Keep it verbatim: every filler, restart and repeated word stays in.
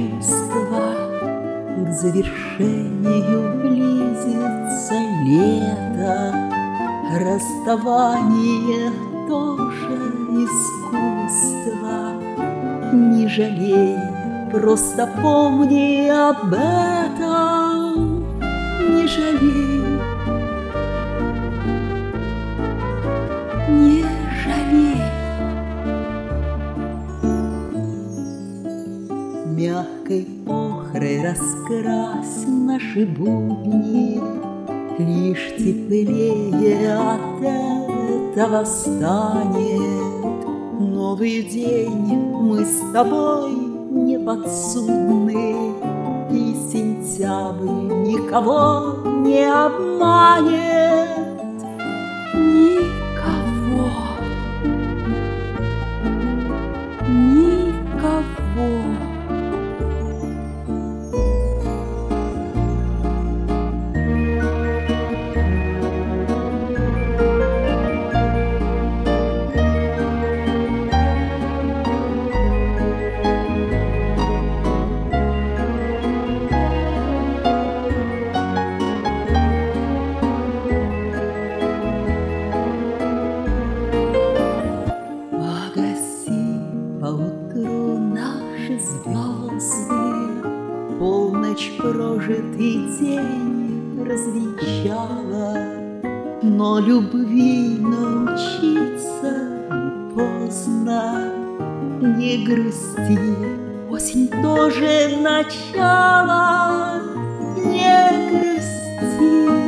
чувства. К завершению близится лето, расставание тоже искусство. Не жалей, просто помни об этом, не жалей, не жалей. Мягкой охрой раскрась наши будни, лишь теплее от этого станет. Новый день мы с тобой не подсудны, и сентябрь никого не обманет. Никого, никого. Поутру наши звезды, полночь прожитый день развенчала, но любви научиться не поздно. Не грусти, осень тоже начало, не грусти.